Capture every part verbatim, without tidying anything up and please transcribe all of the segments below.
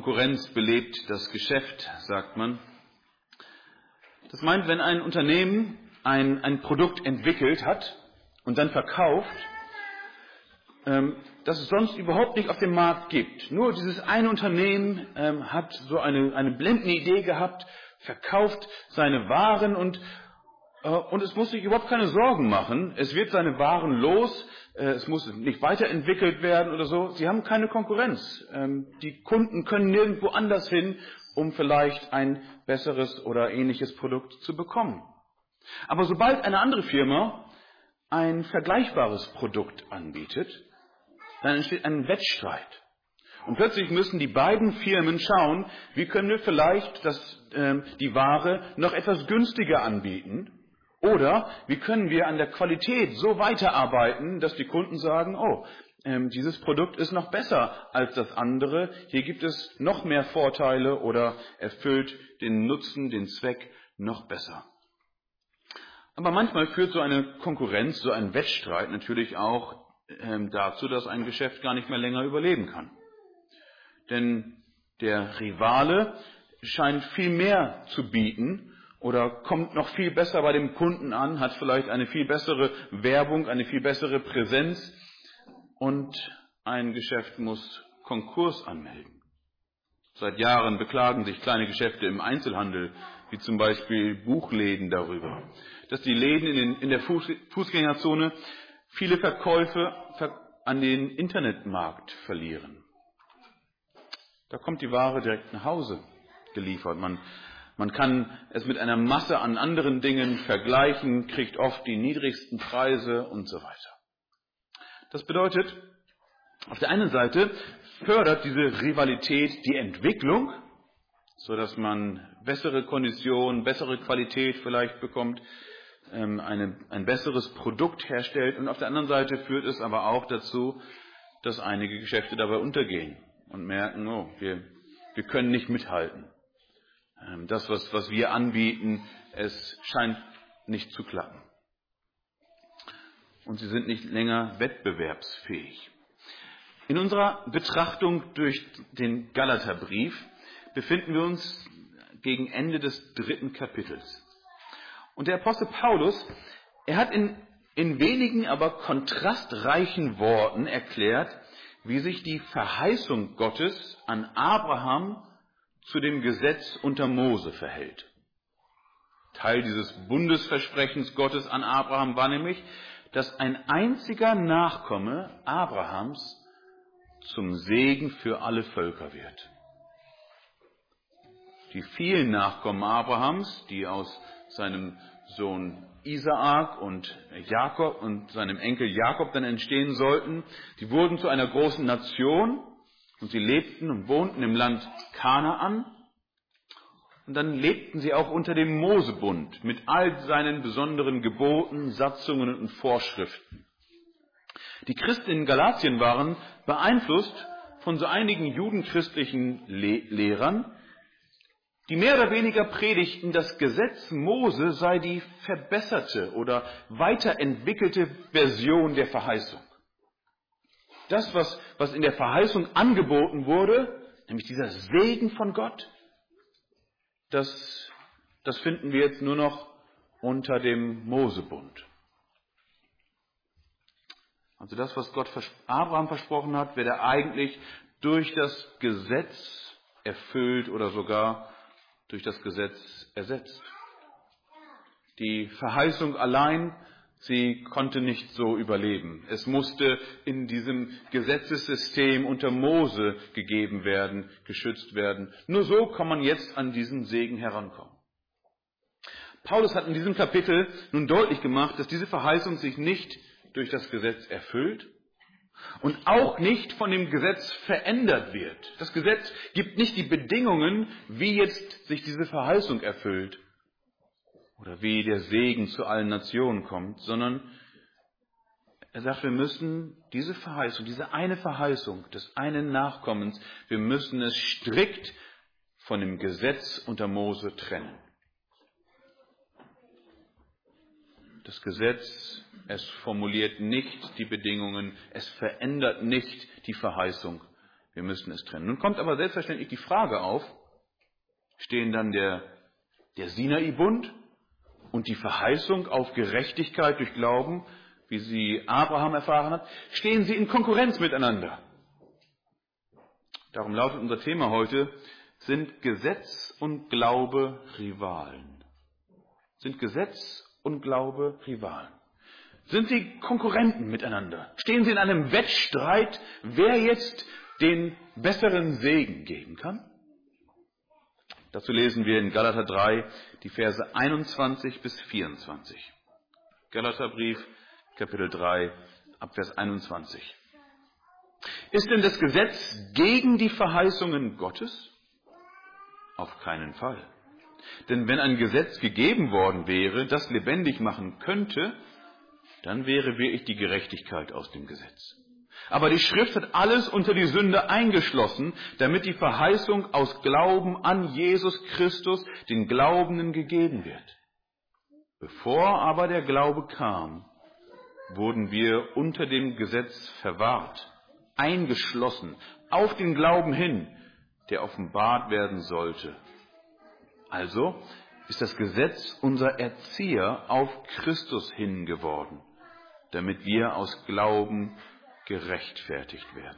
Konkurrenz belebt das Geschäft, sagt man. Das meint, wenn ein Unternehmen ein, ein Produkt entwickelt hat und dann verkauft, ähm, das es sonst überhaupt nicht auf dem Markt gibt. Nur dieses eine Unternehmen ähm, hat so eine, eine blendende Idee gehabt, verkauft seine Waren und, äh, und es muss sich überhaupt keine Sorgen machen. Es wird seine Waren los, äh, es muss nicht weiterentwickelt werden oder so. Sie haben keine Konkurrenz. Ähm, die Kunden können nirgendwo anders hin, um vielleicht ein besseres oder ähnliches Produkt zu bekommen. Aber sobald eine andere Firma ein vergleichbares Produkt anbietet, dann entsteht ein Wettstreit. Und plötzlich müssen die beiden Firmen schauen, wie können wir vielleicht das, äh, die Ware noch etwas günstiger anbieten oder wie können wir an der Qualität so weiterarbeiten, dass die Kunden sagen, oh, ähm, dieses Produkt ist noch besser als das andere, hier gibt es noch mehr Vorteile oder erfüllt den Nutzen, den Zweck noch besser. Aber manchmal führt so eine Konkurrenz, so ein Wettstreit natürlich auch ähm, dazu, dass ein Geschäft gar nicht mehr länger überleben kann. Denn der Rivale scheint viel mehr zu bieten oder kommt noch viel besser bei dem Kunden an, hat vielleicht eine viel bessere Werbung, eine viel bessere Präsenz und ein Geschäft muss Konkurs anmelden. Seit Jahren beklagen sich kleine Geschäfte im Einzelhandel, wie zum Beispiel Buchläden, darüber, dass die Läden in, den, in der Fuß, Fußgängerzone viele Verkäufe an den Internetmarkt verlieren. Da kommt die Ware direkt nach Hause geliefert. Man, man kann es mit einer Masse an anderen Dingen vergleichen, kriegt oft die niedrigsten Preise und so weiter. Das bedeutet, auf der einen Seite fördert diese Rivalität die Entwicklung, so dass man bessere Konditionen, bessere Qualität vielleicht bekommt, eine, ein besseres Produkt herstellt. Und auf der anderen Seite führt es aber auch dazu, dass einige Geschäfte dabei untergehen und merken, oh, wir, wir können nicht mithalten. Das, was, was wir anbieten, es scheint nicht zu klappen. Und sie sind nicht länger wettbewerbsfähig. In unserer Betrachtung durch den Galaterbrief befinden wir uns gegen Ende des dritten Kapitels. Und der Apostel Paulus, er hat in, in wenigen, aber kontrastreichen Worten erklärt, wie sich die Verheißung Gottes an Abraham zu dem Gesetz unter Mose verhält. Teil dieses Bundesversprechens Gottes an Abraham war nämlich, dass ein einziger Nachkomme Abrahams zum Segen für alle Völker wird. Die vielen Nachkommen Abrahams, die aus seinem Sohn Isaak und Jakob und seinem Enkel Jakob dann entstehen sollten, die wurden zu einer großen Nation und sie lebten und wohnten im Land Kanaan. Und dann lebten sie auch unter dem Mosebund mit all seinen besonderen Geboten, Satzungen und Vorschriften. Die Christen in Galatien waren beeinflusst von so einigen judenchristlichen Le- Lehrern, die mehr oder weniger predigten, das Gesetz Mose sei die verbesserte oder weiterentwickelte Version der Verheißung. Das, was, was in der Verheißung angeboten wurde, nämlich dieser Segen von Gott, das, das finden wir jetzt nur noch unter dem Mosebund. Also das, was Gott Abraham versprochen hat, werde eigentlich durch das Gesetz erfüllt oder sogar durch das Gesetz ersetzt. Die Verheißung allein, sie konnte nicht so überleben. Es musste in diesem Gesetzessystem unter Mose gegeben werden, geschützt werden. Nur so kann man jetzt an diesen Segen herankommen. Paulus hat in diesem Kapitel nun deutlich gemacht, dass diese Verheißung sich nicht durch das Gesetz erfüllt und auch nicht von dem Gesetz verändert wird. Das Gesetz gibt nicht die Bedingungen, wie jetzt sich diese Verheißung erfüllt oder wie der Segen zu allen Nationen kommt, sondern er sagt, wir müssen diese Verheißung, diese eine Verheißung des einen Nachkommens, wir müssen es strikt von dem Gesetz unter Mose trennen. Das Gesetz, es formuliert nicht die Bedingungen, es verändert nicht die Verheißung. Wir müssten es trennen. Nun kommt aber selbstverständlich die Frage auf, stehen dann der, der Sinai-Bund und die Verheißung auf Gerechtigkeit durch Glauben, wie sie Abraham erfahren hat, stehen sie in Konkurrenz miteinander? Darum lautet unser Thema heute, sind Gesetz und Glaube Rivalen? Sind Gesetz und Glaube Rivalen? Sind sie Konkurrenten miteinander? Stehen sie in einem Wettstreit, wer jetzt den besseren Segen geben kann? Dazu lesen wir in Galater drei die Verse einundzwanzig bis vierundzwanzig. Galaterbrief, Kapitel drei, ab Vers einundzwanzig. Ist denn das Gesetz gegen die Verheißungen Gottes? Auf keinen Fall. Denn wenn ein Gesetz gegeben worden wäre, das lebendig machen könnte, dann wäre wirklich die Gerechtigkeit aus dem Gesetz. Aber die Schrift hat alles unter die Sünde eingeschlossen, damit die Verheißung aus Glauben an Jesus Christus den Glaubenden gegeben wird. Bevor aber der Glaube kam, wurden wir unter dem Gesetz verwahrt, eingeschlossen, auf den Glauben hin, der offenbart werden sollte. Also ist das Gesetz unser Erzieher auf Christus hin geworden, damit wir aus Glauben gerechtfertigt werden.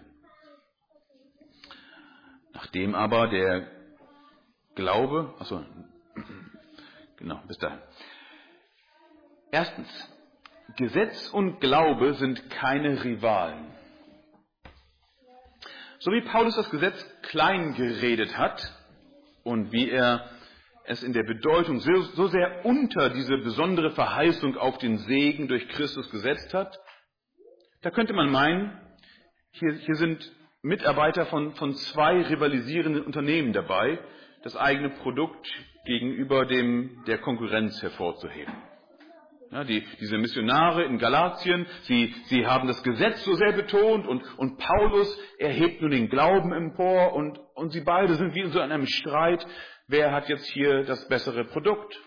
Nachdem aber der Glaube, achso, genau, bis dahin. Erstens, Gesetz und Glaube sind keine Rivalen. So wie Paulus das Gesetz klein geredet hat und wie er es in der Bedeutung so, so sehr unter diese besondere Verheißung auf den Segen durch Christus gesetzt hat, da könnte man meinen, hier, hier sind Mitarbeiter von, von zwei rivalisierenden Unternehmen dabei, das eigene Produkt gegenüber dem der Konkurrenz hervorzuheben. Ja, die, diese Missionare in Galatien, sie, sie haben das Gesetz so sehr betont und, und Paulus erhebt nun den Glauben empor und, und sie beide sind wie in so einem Streit, wer hat jetzt hier das bessere Produkt?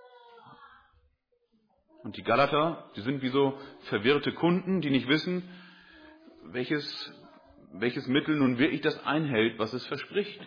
Und die Galater, die sind wie so verwirrte Kunden, die nicht wissen, welches, welches Mittel nun wirklich das einhält, was es verspricht.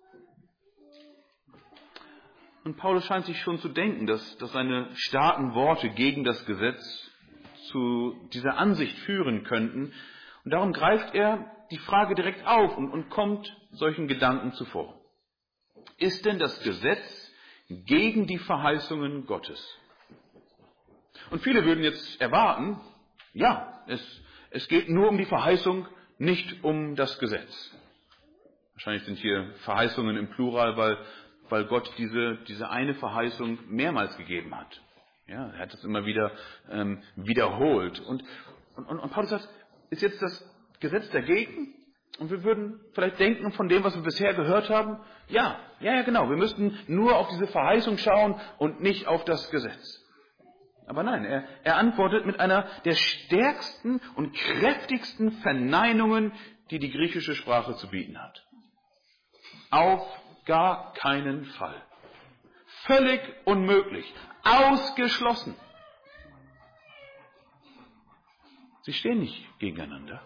Und Paulus scheint sich schon zu denken, dass, dass seine starken Worte gegen das Gesetz zu dieser Ansicht führen könnten. Und darum greift er die Frage direkt auf und, und kommt solchen Gedanken zuvor. Ist denn das Gesetz gegen die Verheißungen Gottes? Und viele würden jetzt erwarten, ja, es, es geht nur um die Verheißung, nicht um das Gesetz. Wahrscheinlich sind hier Verheißungen im Plural, weil weil Gott diese, diese eine Verheißung mehrmals gegeben hat. Ja, er hat es immer wieder ähm, wiederholt. Und, und, und Paulus sagt, ist jetzt das Gesetz dagegen? Und wir würden vielleicht denken, von dem, was wir bisher gehört haben, ja, ja, ja, genau, wir müssten nur auf diese Verheißung schauen und nicht auf das Gesetz. Aber nein, er, er antwortet mit einer der stärksten und kräftigsten Verneinungen, die die griechische Sprache zu bieten hat. Auf gar keinen Fall. Völlig unmöglich. Ausgeschlossen. Sie stehen nicht gegeneinander.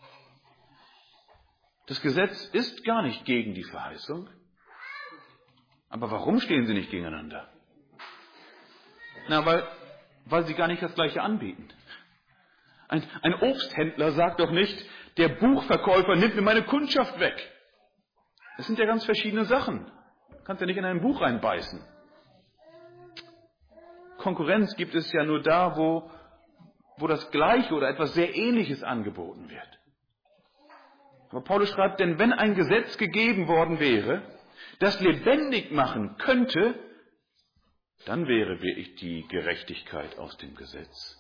Das Gesetz ist gar nicht gegen die Verheißung. Aber warum stehen sie nicht gegeneinander? Na, weil, weil sie gar nicht das Gleiche anbieten. Ein, ein Obsthändler sagt doch nicht, der Buchverkäufer nimmt mir meine Kundschaft weg. Das sind ja ganz verschiedene Sachen. Du kannst ja nicht in ein Buch reinbeißen. Konkurrenz gibt es ja nur da, wo, wo das Gleiche oder etwas sehr Ähnliches angeboten wird. Aber Paulus schreibt, denn wenn ein Gesetz gegeben worden wäre, das lebendig machen könnte, dann wäre wirklich die Gerechtigkeit aus dem Gesetz.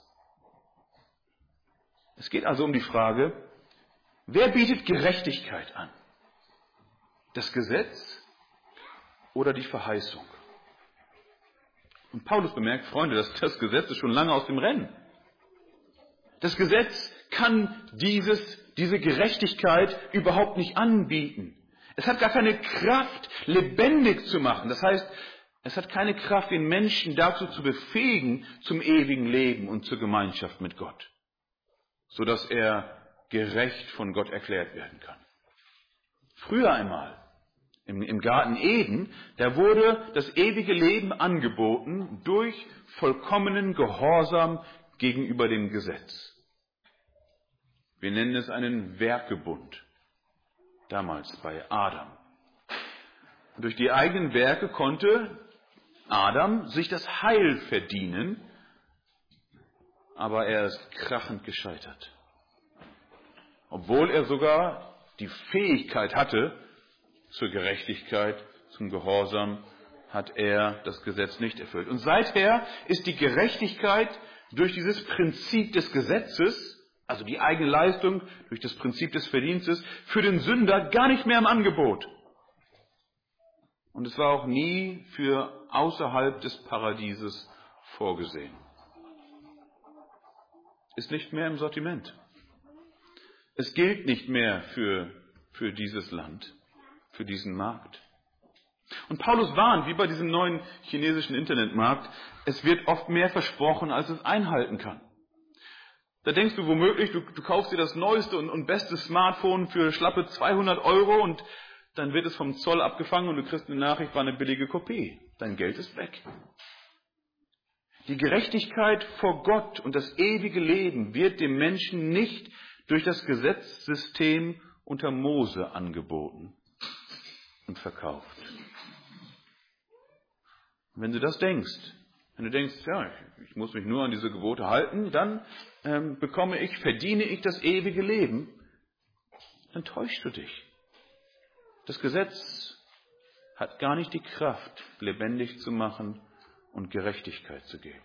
Es geht also um die Frage, wer bietet Gerechtigkeit an? Das Gesetz oder die Verheißung? Und Paulus bemerkt, Freunde, das, das Gesetz ist schon lange aus dem Rennen. Das Gesetz kann dieses, diese Gerechtigkeit überhaupt nicht anbieten. Es hat gar keine Kraft, lebendig zu machen. Das heißt, es hat keine Kraft, den Menschen dazu zu befähigen, zum ewigen Leben und zur Gemeinschaft mit Gott, sodass er gerecht von Gott erklärt werden kann. Früher einmal, im, im Garten Eden, da wurde das ewige Leben angeboten durch vollkommenen Gehorsam gegenüber dem Gesetz. Wir nennen es einen Werkebund, damals bei Adam. Und durch die eigenen Werke konnte Adam sich das Heil verdienen, aber er ist krachend gescheitert. Obwohl er sogar die Fähigkeit hatte zur Gerechtigkeit, zum Gehorsam, hat er das Gesetz nicht erfüllt. Und seither ist die Gerechtigkeit durch dieses Prinzip des Gesetzes, also die eigene Leistung durch das Prinzip des Verdienstes, für den Sünder gar nicht mehr im Angebot. Und es war auch nie für außerhalb des Paradieses vorgesehen. Ist nicht mehr im Sortiment. Es gilt nicht mehr für, für dieses Land, für diesen Markt. Und Paulus warnt, wie bei diesem neuen chinesischen Internetmarkt, es wird oft mehr versprochen, als es einhalten kann. Da denkst du womöglich, du, du kaufst dir das neueste und, und beste Smartphone für schlappe zweihundert Euro und dann wird es vom Zoll abgefangen und du kriegst eine Nachricht, war eine billige Kopie. Dein Geld ist weg. Die Gerechtigkeit vor Gott und das ewige Leben wird dem Menschen nicht durch das Gesetzessystem unter Mose angeboten und verkauft. Wenn du das denkst, wenn du denkst, ja, ich muss mich nur an diese Gebote halten, dann ähm, bekomme ich, verdiene ich das ewige Leben, dann täuschst du dich. Das Gesetz hat gar nicht die Kraft, lebendig zu machen und Gerechtigkeit zu geben.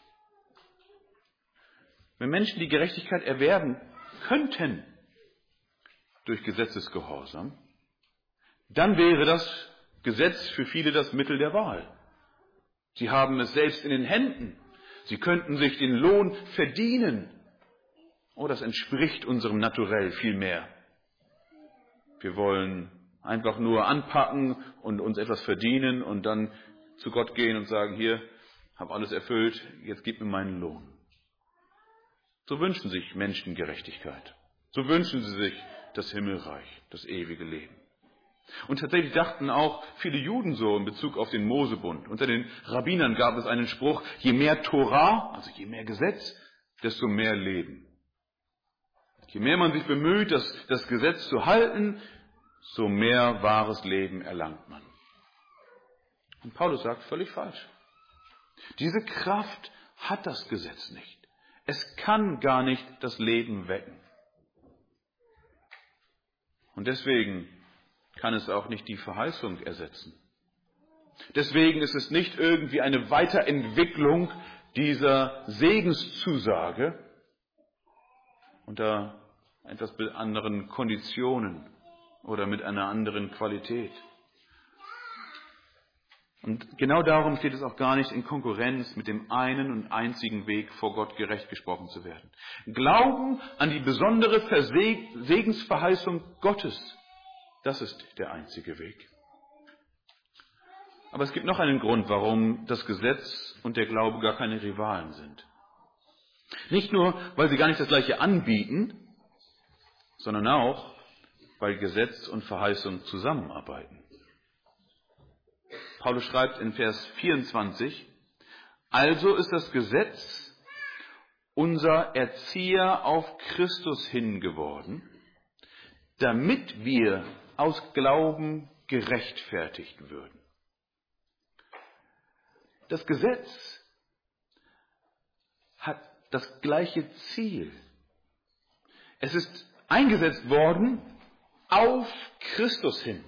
Wenn Menschen die Gerechtigkeit erwerben könnten durch Gesetzesgehorsam, dann wäre das Gesetz für viele das Mittel der Wahl. Sie haben es selbst in den Händen. Sie könnten sich den Lohn verdienen. Oh, das entspricht unserem Naturell viel mehr. Wir wollen einfach nur anpacken und uns etwas verdienen und dann zu Gott gehen und sagen, hier, habe alles erfüllt, jetzt gib mir meinen Lohn. So wünschen sich Menschen Gerechtigkeit. So wünschen sie sich das Himmelreich, das ewige Leben. Und tatsächlich dachten auch viele Juden so in Bezug auf den Mosebund. Unter den Rabbinern gab es einen Spruch, je mehr Torah, also je mehr Gesetz, desto mehr Leben. Je mehr man sich bemüht, das, das Gesetz zu halten, so mehr wahres Leben erlangt man. Und Paulus sagt, völlig falsch. Diese Kraft hat das Gesetz nicht. Es kann gar nicht das Leben wecken. Und deswegen kann es auch nicht die Verheißung ersetzen. Deswegen ist es nicht irgendwie eine Weiterentwicklung dieser Segenszusage unter etwas anderen Konditionen oder mit einer anderen Qualität. Und genau darum steht es auch gar nicht in Konkurrenz mit dem einen und einzigen Weg, vor Gott gerecht gesprochen zu werden. Glauben an die besondere Segensverheißung Gottes, das ist der einzige Weg. Aber es gibt noch einen Grund, warum das Gesetz und der Glaube gar keine Rivalen sind. Nicht nur, weil sie gar nicht das Gleiche anbieten, sondern auch, weil Gesetz und Verheißung zusammenarbeiten. Paulus schreibt in Vers vierundzwanzig, also ist das Gesetz unser Erzieher auf Christus hin geworden, damit wir aus Glauben gerechtfertigt würden. Das Gesetz hat das gleiche Ziel. Es ist eingesetzt worden auf Christus hin.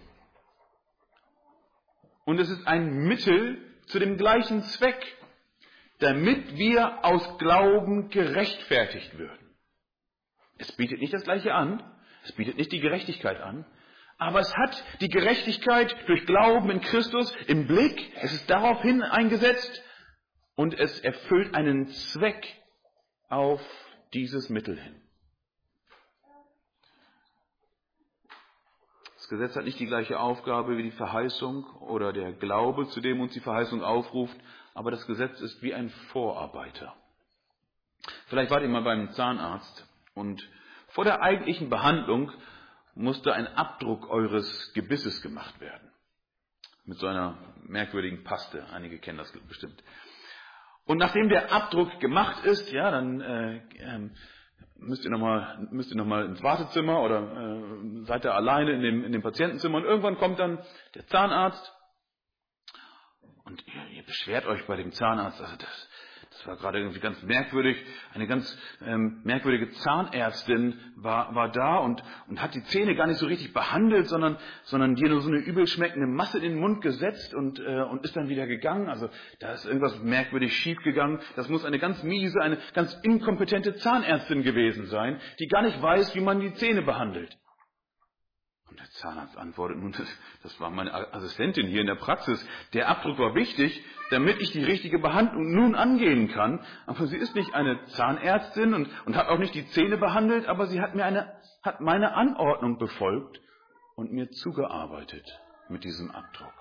Und es ist ein Mittel zu dem gleichen Zweck, damit wir aus Glauben gerechtfertigt würden. Es bietet nicht das Gleiche an, es bietet nicht die Gerechtigkeit an, aber es hat die Gerechtigkeit durch Glauben in Christus im Blick, es ist daraufhin eingesetzt und es erfüllt einen Zweck auf dieses Mittel hin. Das Gesetz hat nicht die gleiche Aufgabe wie die Verheißung oder der Glaube, zu dem uns die Verheißung aufruft, aber das Gesetz ist wie ein Vorarbeiter. Vielleicht wart ihr mal beim Zahnarzt und vor der eigentlichen Behandlung musste ein Abdruck eures Gebisses gemacht werden. Mit so einer merkwürdigen Paste. Einige kennen das bestimmt. Und nachdem der Abdruck gemacht ist, ja, dann äh, äh, müsst ihr nochmal müsst ihr noch mal ins Wartezimmer oder äh, seid ihr alleine in dem, in dem Patientenzimmer. Und irgendwann kommt dann der Zahnarzt und ihr, ihr beschwert euch bei dem Zahnarzt. Also das, das war gerade irgendwie ganz merkwürdig. Eine ganz ähm, merkwürdige Zahnärztin war, war da und, und hat die Zähne gar nicht so richtig behandelt, sondern, sondern dir nur so eine übel schmeckende Masse in den Mund gesetzt und, äh, und ist dann wieder gegangen. Also da ist irgendwas merkwürdig schief gegangen. Das muss eine ganz miese, eine ganz inkompetente Zahnärztin gewesen sein, die gar nicht weiß, wie man die Zähne behandelt. Und der Zahnarzt antwortet nun, das, das war meine Assistentin hier in der Praxis. Der Abdruck war wichtig, damit ich die richtige Behandlung nun angehen kann. Aber sie ist nicht eine Zahnärztin und, und hat auch nicht die Zähne behandelt, aber sie hat mir eine, hat meine Anordnung befolgt und mir zugearbeitet mit diesem Abdruck.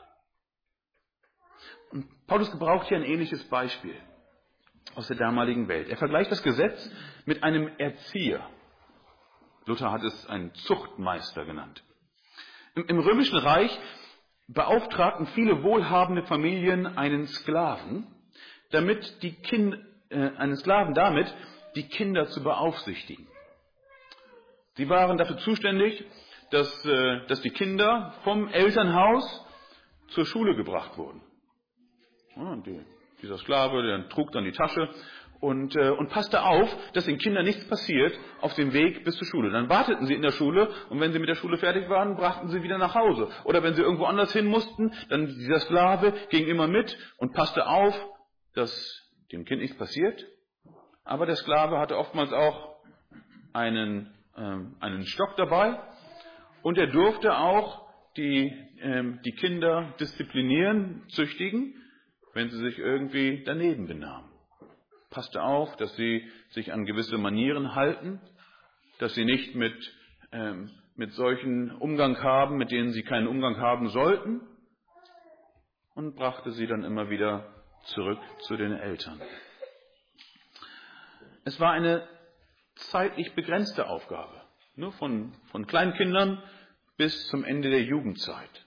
Und Paulus gebraucht hier ein ähnliches Beispiel aus der damaligen Welt. Er vergleicht das Gesetz mit einem Erzieher. Luther hat es einen Zuchtmeister genannt. Im, im Römischen Reich beauftragten viele wohlhabende Familien einen Sklaven, damit die Kinder, äh, einen Sklaven damit, die Kinder zu beaufsichtigen. Sie waren dafür zuständig, dass, äh, dass die Kinder vom Elternhaus zur Schule gebracht wurden. Ja, und die, dieser Sklave, der trug dann die Tasche und, äh, und passte auf, dass den Kindern nichts passiert auf dem Weg bis zur Schule. Dann warteten sie in der Schule und wenn sie mit der Schule fertig waren, brachten sie wieder nach Hause. Oder wenn sie irgendwo anders hin mussten, dann dieser Sklave ging immer mit und passte auf, dass dem Kind nichts passiert. Aber der Sklave hatte oftmals auch einen, ähm, einen Stock dabei und er durfte auch die, ähm, die Kinder disziplinieren, züchtigen, wenn sie sich irgendwie daneben benahmen. Passte auf, dass sie sich an gewisse Manieren halten, dass sie nicht mit, ähm, mit solchen Umgang haben, mit denen sie keinen Umgang haben sollten, und brachte sie dann immer wieder zurück zu den Eltern. Es war eine zeitlich begrenzte Aufgabe, nur von, von Kleinkindern bis zum Ende der Jugendzeit.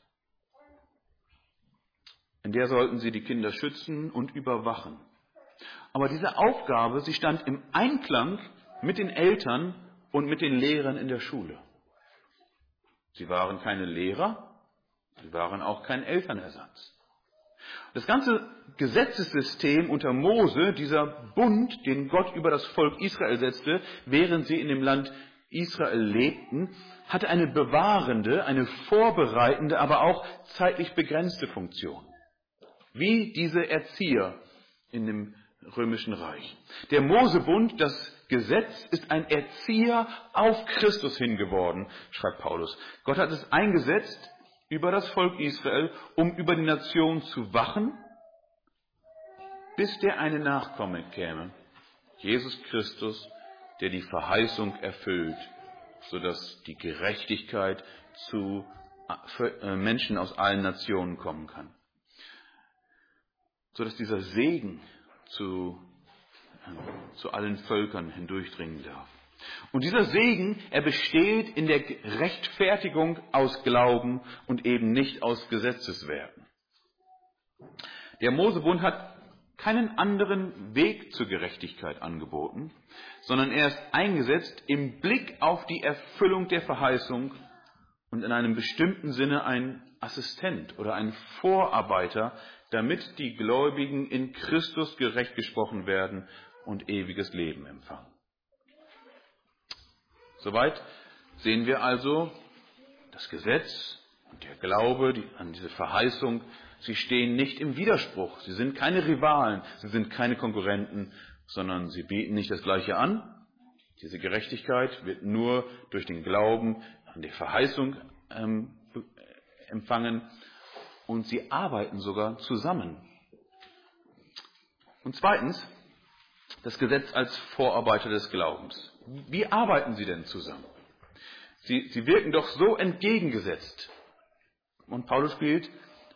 In der sollten sie die Kinder schützen und überwachen. Aber diese Aufgabe, sie stand im Einklang mit den Eltern und mit den Lehrern in der Schule. Sie waren keine Lehrer, sie waren auch kein Elternersatz. Das ganze Gesetzessystem unter Mose, dieser Bund, den Gott über das Volk Israel setzte, während sie in dem Land Israel lebten, hatte eine bewahrende, eine vorbereitende, aber auch zeitlich begrenzte Funktion. Wie diese Erzieher in dem Römischen Reich. Der Mosebund, das Gesetz, ist ein Erzieher auf Christus hin geworden, schreibt Paulus. Gott hat es eingesetzt über das Volk Israel, um über die Nation zu wachen, bis der eine Nachkomme käme, Jesus Christus, der die Verheißung erfüllt, sodass die Gerechtigkeit zu Menschen aus allen Nationen kommen kann. Sodass dieser Segen zu, äh, zu allen Völkern hindurchdringen darf. Und dieser Segen, er besteht in der Rechtfertigung aus Glauben und eben nicht aus Gesetzeswerken. Der Mosebund hat keinen anderen Weg zur Gerechtigkeit angeboten, sondern er ist eingesetzt im Blick auf die Erfüllung der Verheißung und in einem bestimmten Sinne ein Assistent oder ein Vorarbeiter, damit die Gläubigen in Christus gerecht gesprochen werden und ewiges Leben empfangen. Soweit sehen wir also, das Gesetz und der Glaube die, an diese Verheißung, sie stehen nicht im Widerspruch. Sie sind keine Rivalen, sie sind keine Konkurrenten, sondern sie bieten nicht das Gleiche an. Diese Gerechtigkeit wird nur durch den Glauben an die Verheißung ähm, empfangen und sie arbeiten sogar zusammen. Und zweitens, das Gesetz als Vorarbeiter des Glaubens. Wie arbeiten sie denn zusammen? Sie, sie wirken doch so entgegengesetzt. Und Paulus spielt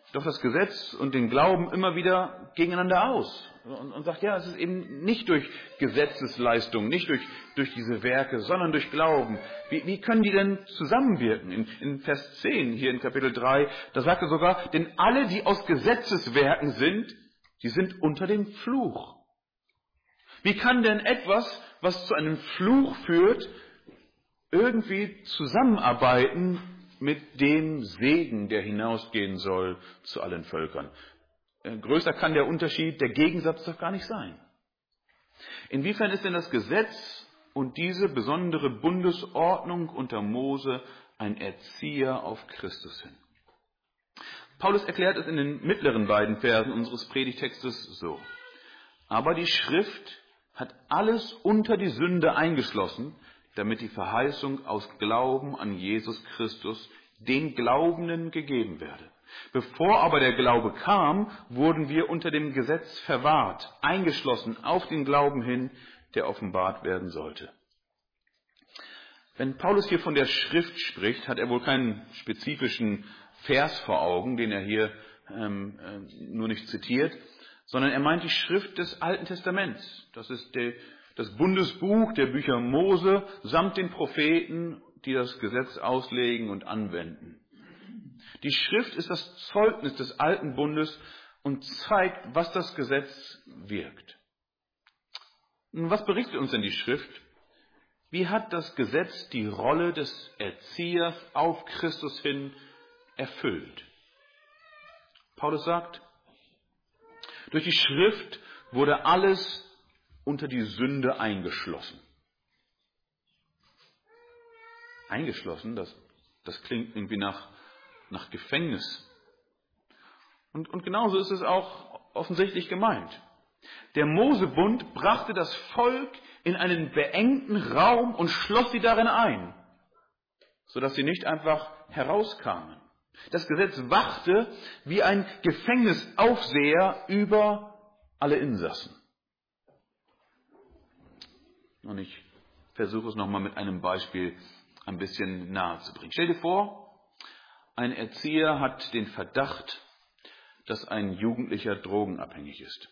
doch das Gesetz und den Glauben immer wieder gegeneinander aus und, und sagt, ja, es ist eben nicht durch Gesetzesleistung, nicht durch, durch diese Werke, sondern durch Glauben. Wie, wie können die denn zusammenwirken? In, in Vers zehn, hier in Kapitel drei, da sagt er sogar, denn alle, die aus Gesetzeswerken sind, die sind unter dem Fluch. Wie kann denn etwas, was zu einem Fluch führt, irgendwie zusammenarbeiten mit dem Segen, der hinausgehen soll zu allen Völkern? Größer kann der Unterschied, der Gegensatz doch gar nicht sein. Inwiefern ist denn das Gesetz und diese besondere Bundesordnung unter Mose ein Erzieher auf Christus hin? Paulus erklärt es in den mittleren beiden Versen unseres Predigtextes so. Aber die Schrift hat alles unter die Sünde eingeschlossen, damit die Verheißung aus Glauben an Jesus Christus den Glaubenden gegeben werde. Bevor aber der Glaube kam, wurden wir unter dem Gesetz verwahrt, eingeschlossen auf den Glauben hin, der offenbart werden sollte. Wenn Paulus hier von der Schrift spricht, hat er wohl keinen spezifischen Vers vor Augen, den er hier ähm, äh, nur nicht zitiert, sondern er meint die Schrift des Alten Testaments. Das ist der, das Bundesbuch der Bücher Mose samt den Propheten, die das Gesetz auslegen und anwenden. Die Schrift ist das Zeugnis des alten Bundes und zeigt, was das Gesetz wirkt. Nun, was berichtet uns denn die Schrift? Wie hat das Gesetz die Rolle des Erziehers auf Christus hin erfüllt? Paulus sagt, durch die Schrift wurde alles unter die Sünde eingeschlossen. Eingeschlossen, das, das klingt irgendwie nach, nach Gefängnis. Und, und genauso ist es auch offensichtlich gemeint. Der Mosebund brachte das Volk in einen beengten Raum und schloss sie darin ein, sodass sie nicht einfach herauskamen. Das Gesetz wachte wie ein Gefängnisaufseher über alle Insassen. Und ich versuche es nochmal mit einem Beispiel ein bisschen nahe zu bringen. Stell dir vor, ein Erzieher hat den Verdacht, dass ein Jugendlicher drogenabhängig ist.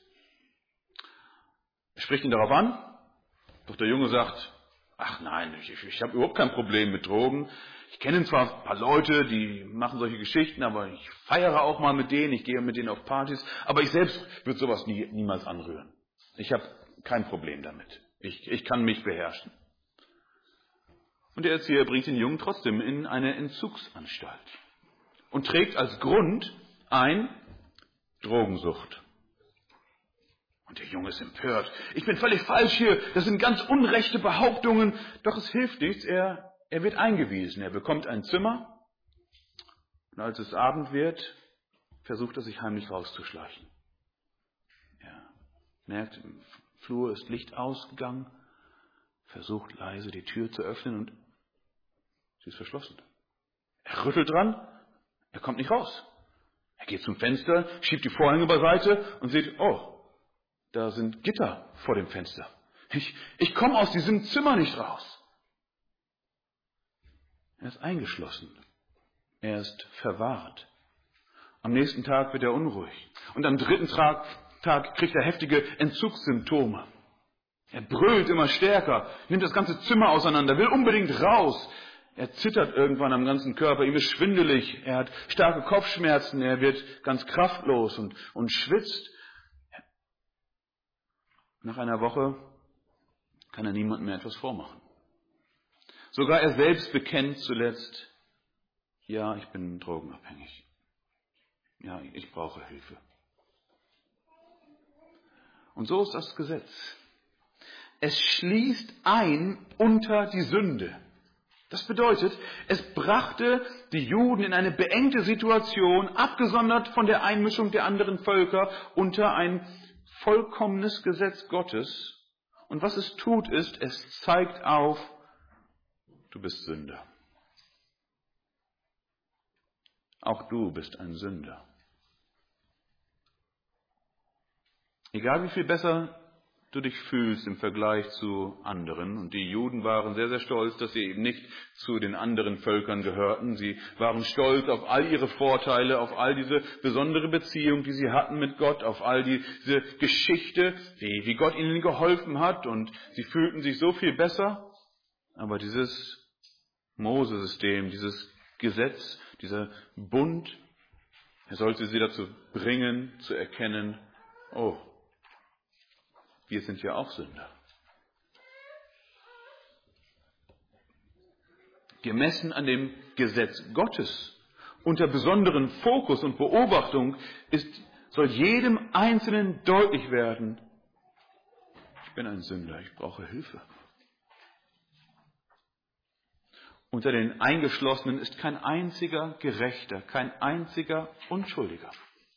Er spricht ihn darauf an, doch der Junge sagt, ach nein, ich, ich habe überhaupt kein Problem mit Drogen. Ich kenne zwar ein paar Leute, die machen solche Geschichten, aber ich feiere auch mal mit denen, ich gehe mit denen auf Partys, aber ich selbst würde sowas nie, niemals anrühren. Ich habe kein Problem damit. Ich, ich kann mich beherrschen. Und der Erzieher bringt den Jungen trotzdem in eine Entzugsanstalt und trägt als Grund ein Drogensucht. Und der Junge ist empört. Ich bin völlig falsch hier. Das sind ganz unrechte Behauptungen. Doch es hilft nichts. Er, er wird eingewiesen. Er bekommt ein Zimmer. Und als es Abend wird, versucht er sich heimlich rauszuschleichen. Er merkt, im Flur ist Licht ausgegangen. Versucht leise die Tür zu öffnen und sie ist verschlossen. Er rüttelt dran. Er kommt nicht raus. Er geht zum Fenster, schiebt die Vorhänge beiseite und sieht, oh, da sind Gitter vor dem Fenster. Ich, ich komme aus diesem Zimmer nicht raus. Er ist eingeschlossen. Er ist verwahrt. Am nächsten Tag wird er unruhig. Und am dritten Tag, Tag kriegt er heftige Entzugssymptome. Er brüllt immer stärker, nimmt das ganze Zimmer auseinander, will unbedingt raus. Er zittert irgendwann am ganzen Körper, ihm ist schwindelig, er hat starke Kopfschmerzen, er wird ganz kraftlos und, und schwitzt. Nach einer Woche kann er niemandem mehr etwas vormachen. Sogar er selbst bekennt zuletzt, ja, ich bin drogenabhängig. Ja, ich brauche Hilfe. Und so ist das Gesetz. Es schließt ein unter die Sünde. Das bedeutet, es brachte die Juden in eine beengte Situation, abgesondert von der Einmischung der anderen Völker, unter ein vollkommenes Gesetz Gottes. Und was es tut, ist, es zeigt auf, du bist Sünder. Auch du bist ein Sünder. Egal wie viel besser du dich fühlst im Vergleich zu anderen. Und die Juden waren sehr, sehr stolz, dass sie eben nicht zu den anderen Völkern gehörten. Sie waren stolz auf all ihre Vorteile, auf all diese besondere Beziehung, die sie hatten mit Gott, auf all diese Geschichte, wie, wie Gott ihnen geholfen hat. Und sie fühlten sich so viel besser. Aber dieses Mose-System, dieses Gesetz, dieser Bund, er sollte sie dazu bringen, zu erkennen, oh, wir sind ja auch Sünder. Gemessen an dem Gesetz Gottes, unter besonderen Fokus und Beobachtung, ist, soll jedem Einzelnen deutlich werden, ich bin ein Sünder, ich brauche Hilfe. Unter den Eingeschlossenen ist kein einziger Gerechter, kein einziger Unschuldiger.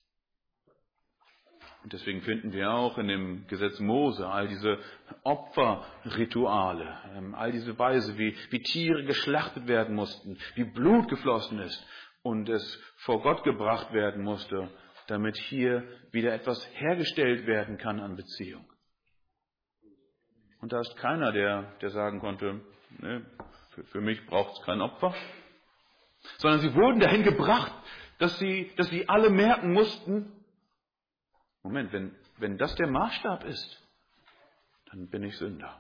Und deswegen finden wir auch in dem Gesetz Mose all diese Opferrituale, all diese Weise, wie, wie Tiere geschlachtet werden mussten, wie Blut geflossen ist und es vor Gott gebracht werden musste, damit hier wieder etwas hergestellt werden kann an Beziehung. Und da ist keiner, der, der sagen konnte, ne, für, für mich braucht es kein Opfer, sondern sie wurden dahin gebracht, dass sie, dass sie alle merken mussten, Moment, wenn, wenn das der Maßstab ist, dann bin ich Sünder.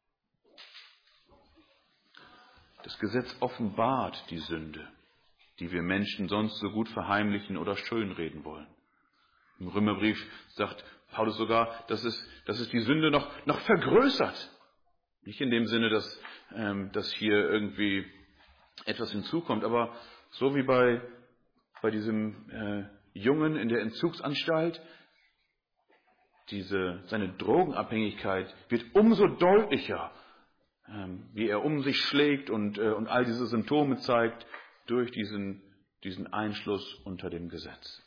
Das Gesetz offenbart die Sünde, die wir Menschen sonst so gut verheimlichen oder schönreden wollen. Im Römerbrief sagt Paulus sogar, dass es, dass es die Sünde noch, noch vergrößert. Nicht in dem Sinne, dass, ähm, dass hier irgendwie etwas hinzukommt, aber so wie bei, bei diesem äh, Jungen in der Entzugsanstalt, Diese, seine Drogenabhängigkeit wird umso deutlicher, ähm, wie er um sich schlägt und, äh, und all diese Symptome zeigt durch diesen, diesen Einschluss unter dem Gesetz.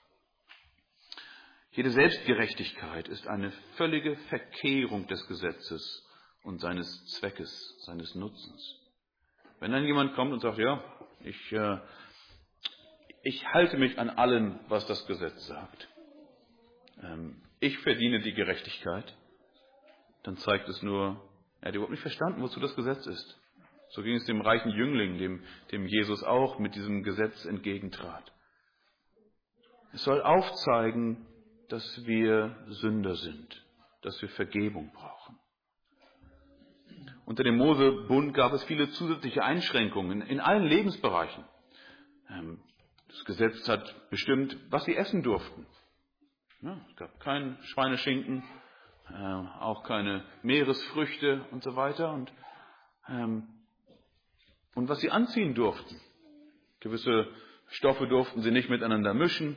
Jede Selbstgerechtigkeit ist eine völlige Verkehrung des Gesetzes und seines Zweckes, seines Nutzens. Wenn dann jemand kommt und sagt, ja, ich, äh, ich halte mich an allem, was das Gesetz sagt, ähm, ich verdiene die Gerechtigkeit, dann zeigt es nur, er hat überhaupt nicht verstanden, wozu das Gesetz ist. So ging es dem reichen Jüngling, dem, dem Jesus auch mit diesem Gesetz entgegentrat. Es soll aufzeigen, dass wir Sünder sind, dass wir Vergebung brauchen. Unter dem Mose-Bund gab es viele zusätzliche Einschränkungen in allen Lebensbereichen. Das Gesetz hat bestimmt, was sie essen durften. Ja, es gab keinen Schweineschinken, äh, auch keine Meeresfrüchte und so weiter. Und, ähm, und was sie anziehen durften. Gewisse Stoffe durften sie nicht miteinander mischen.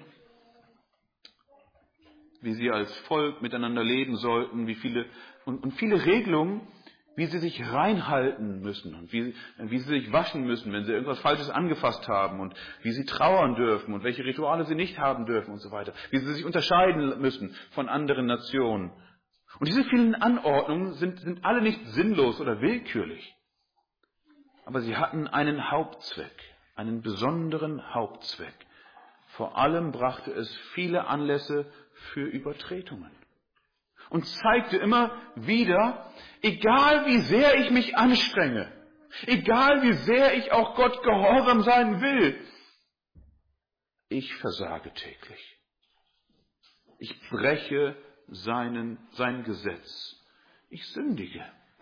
Wie sie als Volk miteinander leben sollten. Wie viele, und, und viele Regelungen, wie sie sich reinhalten müssen und wie, wie sie sich waschen müssen, wenn sie irgendwas Falsches angefasst haben und wie sie trauern dürfen und welche Rituale sie nicht haben dürfen und so weiter. Wie sie sich unterscheiden müssen von anderen Nationen. Und diese vielen Anordnungen sind, sind alle nicht sinnlos oder willkürlich. Aber sie hatten einen Hauptzweck, einen besonderen Hauptzweck. Vor allem brachte es viele Anlässe für Übertretungen. Und zeigte immer wieder, egal wie sehr ich mich anstrenge, egal wie sehr ich auch Gott gehorsam sein will, ich versage täglich. Ich breche seinen, sein Gesetz. Ich sündige.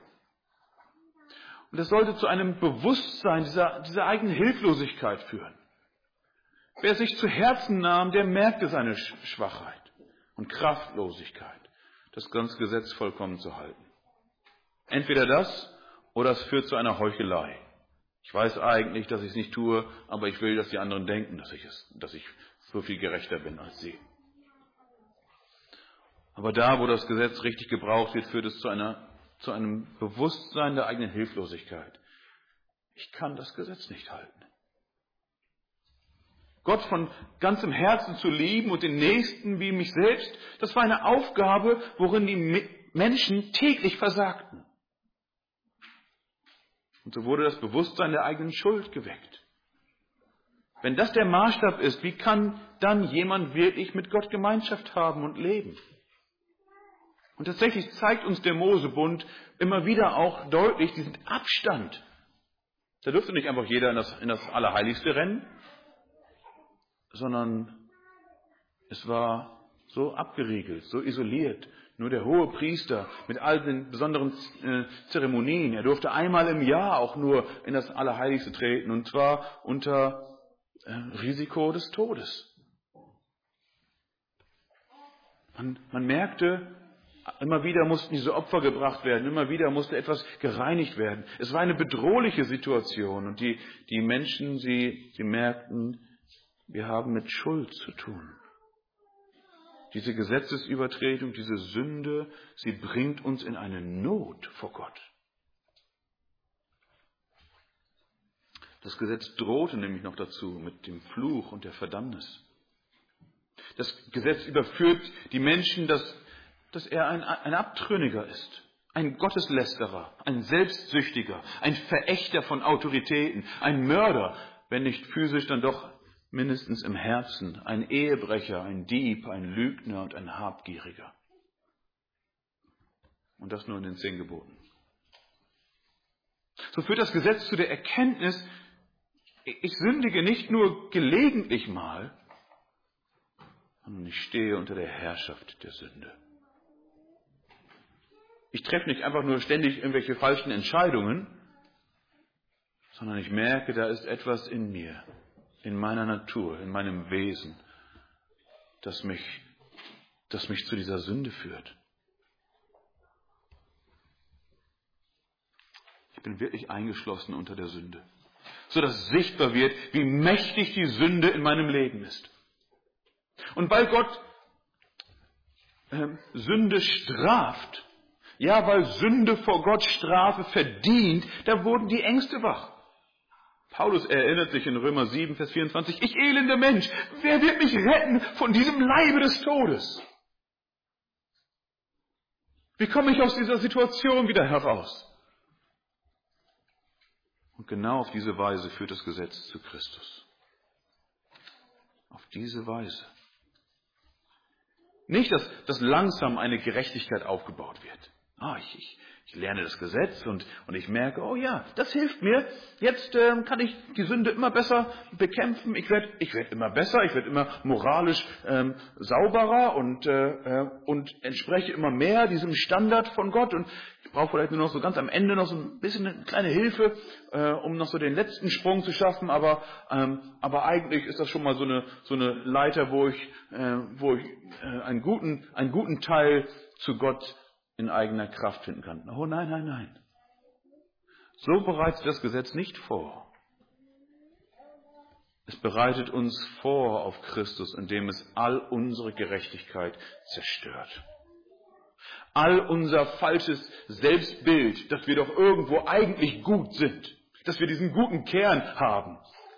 Und das sollte zu einem Bewusstsein dieser, dieser eigenen Hilflosigkeit führen. Wer sich zu Herzen nahm, der merkte seine Schwachheit und Kraftlosigkeit, das ganze Gesetz vollkommen zu halten. Entweder das oder es führt zu einer Heuchelei. Ich weiß eigentlich, dass ich es nicht tue, aber ich will, dass die anderen denken, dass ich es, dass ich so viel gerechter bin als sie. Aber da, wo das Gesetz richtig gebraucht wird, führt es zu einer, zu einem Bewusstsein der eigenen Hilflosigkeit. Ich kann das Gesetz nicht halten. Gott von ganzem Herzen zu lieben und den Nächsten wie mich selbst, das war eine Aufgabe, worin die Menschen täglich versagten. Und so wurde das Bewusstsein der eigenen Schuld geweckt. Wenn das der Maßstab ist, wie kann dann jemand wirklich mit Gott Gemeinschaft haben und leben? Und tatsächlich zeigt uns der Mosebund immer wieder auch deutlich diesen Abstand. Da dürfte nicht einfach jeder in das, in das Allerheiligste rennen, sondern es war so abgeriegelt, so isoliert. Nur der hohe Priester mit all den besonderen äh, Zeremonien, er durfte einmal im Jahr auch nur in das Allerheiligste treten, und zwar unter äh, Risiko des Todes. Man, man merkte, immer wieder mussten diese Opfer gebracht werden, immer wieder musste etwas gereinigt werden. Es war eine bedrohliche Situation, und die, die Menschen, sie, sie merkten, wir haben mit Schuld zu tun. Diese Gesetzesübertretung, diese Sünde, sie bringt uns in eine Not vor Gott. Das Gesetz drohte nämlich noch dazu mit dem Fluch und der Verdammnis. Das Gesetz überführt die Menschen, dass, dass er ein, ein Abtrünniger ist, ein Gotteslästerer, ein Selbstsüchtiger, ein Verächter von Autoritäten, ein Mörder, wenn nicht physisch, dann doch mindestens im Herzen, ein Ehebrecher, ein Dieb, ein Lügner und ein Habgieriger. Und das nur in den zehn Geboten. So führt das Gesetz zu der Erkenntnis, ich sündige nicht nur gelegentlich mal, sondern ich stehe unter der Herrschaft der Sünde. Ich treffe nicht einfach nur ständig irgendwelche falschen Entscheidungen, sondern ich merke, da ist etwas in mir, in meiner Natur, in meinem Wesen, das mich, das mich zu dieser Sünde führt. Ich bin wirklich eingeschlossen unter der Sünde, sodass sichtbar wird, wie mächtig die Sünde in meinem Leben ist. Und weil Gott äh, Sünde straft, ja, weil Sünde vor Gott Strafe verdient, da wurden die Ängste wach. Paulus erinnert sich in Römer sieben, Vers vierundzwanzig, ich elender Mensch, wer wird mich retten von diesem Leibe des Todes? Wie komme ich aus dieser Situation wieder heraus? Und genau auf diese Weise führt das Gesetz zu Christus. Auf diese Weise. Nicht, dass, dass langsam eine Gerechtigkeit aufgebaut wird. Ah, ich, ich, ich lerne das Gesetz und, und ich merke, oh ja, das hilft mir. Jetzt ähm, kann ich die Sünde immer besser bekämpfen. Ich werde ich werd immer besser, ich werde immer moralisch ähm, sauberer und, äh, und entspreche immer mehr diesem Standard von Gott. Und ich brauche vielleicht nur noch so ganz am Ende noch so ein bisschen eine kleine Hilfe, äh, um noch so den letzten Sprung zu schaffen. Aber, ähm, aber eigentlich ist das schon mal so eine, so eine Leiter, wo ich, äh, wo ich äh, einen, guten, einen guten Teil zu Gott in eigener Kraft finden kann. Oh nein, nein, nein. So bereitet das Gesetz nicht vor. Es bereitet uns vor auf Christus, indem es all unsere Gerechtigkeit zerstört. All unser falsches Selbstbild, dass wir doch irgendwo eigentlich gut sind, dass wir diesen guten Kern haben,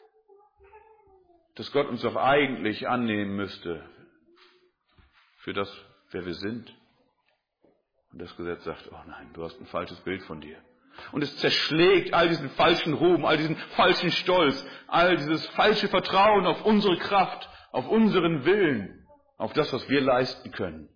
dass Gott uns doch eigentlich annehmen müsste für das, wer wir sind. Und das Gesetz sagt, oh nein, du hast ein falsches Bild von dir. Und es zerschlägt all diesen falschen Ruhm, all diesen falschen Stolz, all dieses falsche Vertrauen auf unsere Kraft, auf unseren Willen, auf das, was wir leisten können.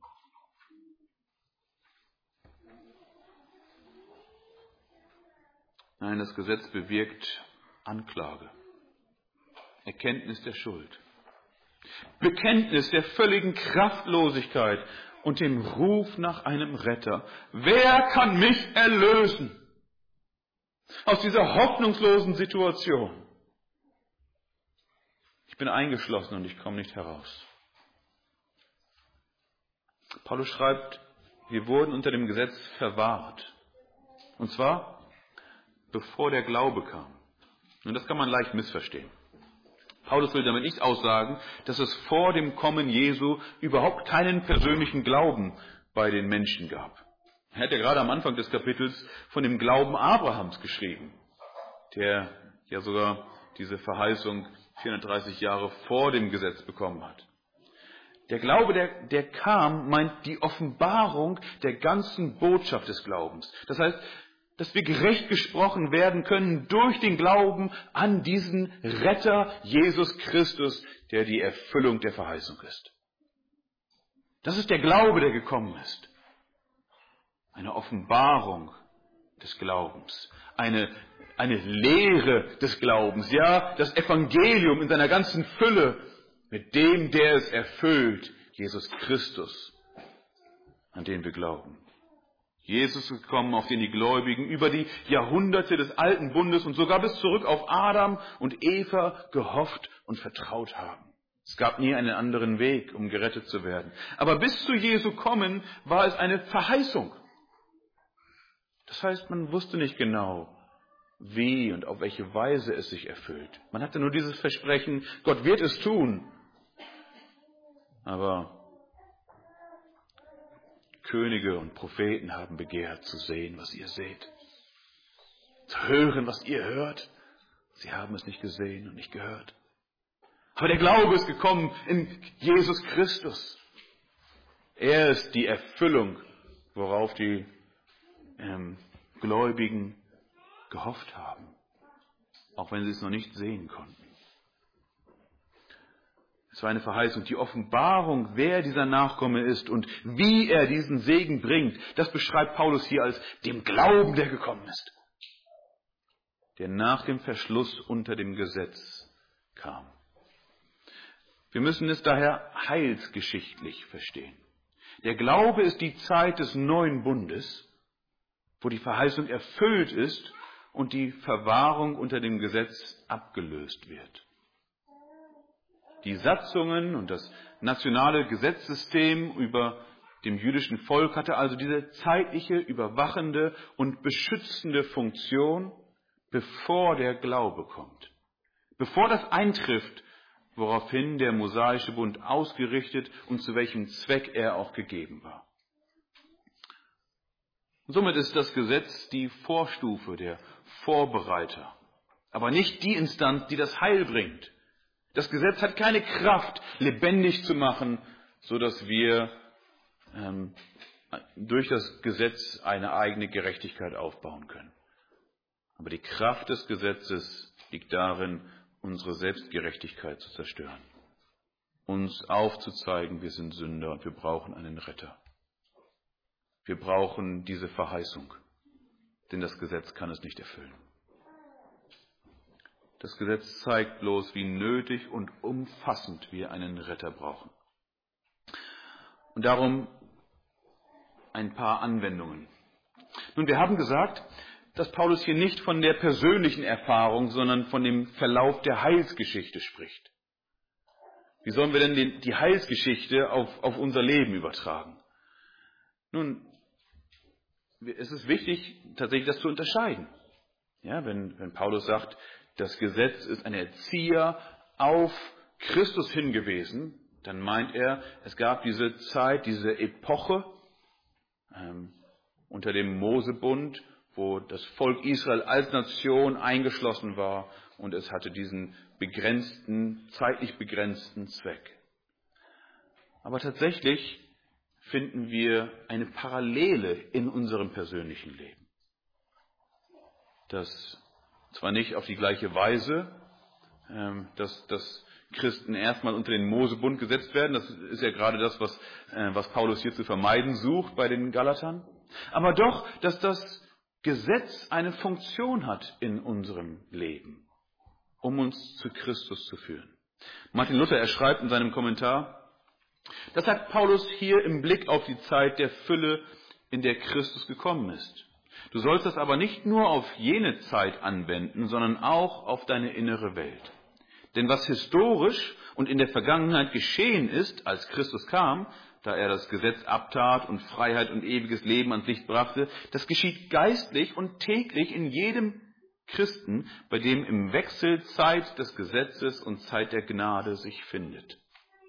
Nein, das Gesetz bewirkt Anklage, Erkenntnis der Schuld, Bekenntnis der völligen Kraftlosigkeit und dem Ruf nach einem Retter. Wer kann mich erlösen aus dieser hoffnungslosen Situation? Ich bin eingeschlossen und ich komme nicht heraus. Paulus schreibt, wir wurden unter dem Gesetz verwahrt. Und zwar, bevor der Glaube kam. Und das kann man leicht missverstehen. Paulus will damit nicht aussagen, dass es vor dem Kommen Jesu überhaupt keinen persönlichen Glauben bei den Menschen gab. Er hat ja gerade am Anfang des Kapitels von dem Glauben Abrahams geschrieben, der ja sogar diese Verheißung vierhundertdreißig Jahre vor dem Gesetz bekommen hat. Der Glaube, der, der kam, meint die Offenbarung der ganzen Botschaft des Glaubens. Das heißt, dass wir gerecht gesprochen werden können durch den Glauben an diesen Retter Jesus Christus, der die Erfüllung der Verheißung ist. Das ist der Glaube, der gekommen ist. eine Offenbarung des Glaubens, eine, eine Lehre des Glaubens, ja, das Evangelium in seiner ganzen Fülle, mit dem, der es erfüllt, Jesus Christus, an den wir glauben. Jesus ist gekommen, auf den die Gläubigen über die Jahrhunderte des alten Bundes und sogar bis zurück auf Adam und Eva gehofft und vertraut haben. Es gab nie einen anderen Weg, um gerettet zu werden. Aber bis zu Jesu kommen war es eine Verheißung. Das heißt, man wusste nicht genau, wie und auf welche Weise es sich erfüllt. Man hatte nur dieses Versprechen, Gott wird es tun. Aber Könige und Propheten haben begehrt zu sehen, was ihr seht. Zu hören, was ihr hört. Sie haben es nicht gesehen und nicht gehört. Aber der Glaube ist gekommen in Jesus Christus. Er ist die Erfüllung, worauf die ähm, Gläubigen gehofft haben, auch wenn sie es noch nicht sehen konnten. Es war eine Verheißung, die Offenbarung, wer dieser Nachkomme ist und wie er diesen Segen bringt. Das beschreibt Paulus hier als dem Glauben, der gekommen ist, der nach dem Verschluss unter dem Gesetz kam. Wir müssen es daher heilsgeschichtlich verstehen. Der Glaube ist die Zeit des neuen Bundes, wo die Verheißung erfüllt ist und die Verwahrung unter dem Gesetz abgelöst wird. Die Satzungen und das nationale Gesetzessystem über dem jüdischen Volk hatte also diese zeitliche, überwachende und beschützende Funktion, bevor der Glaube kommt. Bevor das eintrifft, woraufhin der mosaische Bund ausgerichtet und zu welchem Zweck er auch gegeben war. Somit ist das Gesetz die Vorstufe, der Vorbereiter, aber nicht die Instanz, die das Heil bringt. Das Gesetz hat keine Kraft, lebendig zu machen, so dass wir ähm, durch das Gesetz eine eigene Gerechtigkeit aufbauen können. Aber die Kraft des Gesetzes liegt darin, unsere Selbstgerechtigkeit zu zerstören, uns aufzuzeigen, wir sind Sünder und wir brauchen einen Retter. Wir brauchen diese Verheißung, denn das Gesetz kann es nicht erfüllen. Das Gesetz zeigt bloß, wie nötig und umfassend wir einen Retter brauchen. Und darum ein paar Anwendungen. Nun, wir haben gesagt, dass Paulus hier nicht von der persönlichen Erfahrung, sondern von dem Verlauf der Heilsgeschichte spricht. Wie sollen wir denn die, die Heilsgeschichte auf, auf unser Leben übertragen? Nun, es ist wichtig, tatsächlich das zu unterscheiden. Ja, wenn, wenn Paulus sagt, das Gesetz ist ein Erzieher auf Christus hingewiesen, dann meint er, es gab diese Zeit, diese Epoche ähm, unter dem Mosebund, wo das Volk Israel als Nation eingeschlossen war und es hatte diesen begrenzten, zeitlich begrenzten Zweck. Aber tatsächlich finden wir eine Parallele in unserem persönlichen Leben. Das zwar nicht auf die gleiche Weise, ähm, dass, dass Christen erstmal unter den Mosebund gesetzt werden, das ist ja gerade das, was, äh, was Paulus hier zu vermeiden sucht bei den Galatern, aber doch, dass das Gesetz eine Funktion hat in unserem Leben, um uns zu Christus zu führen. Martin Luther, er schreibt in seinem Kommentar, das sagt Paulus hier im Blick auf die Zeit der Fülle, in der Christus gekommen ist. Du sollst das aber nicht nur auf jene Zeit anwenden, sondern auch auf deine innere Welt. Denn was historisch und in der Vergangenheit geschehen ist, als Christus kam, da er das Gesetz abtat und Freiheit und ewiges Leben ans Licht brachte, das geschieht geistlich und täglich in jedem Christen, bei dem im Wechsel Zeit des Gesetzes und Zeit der Gnade sich findet.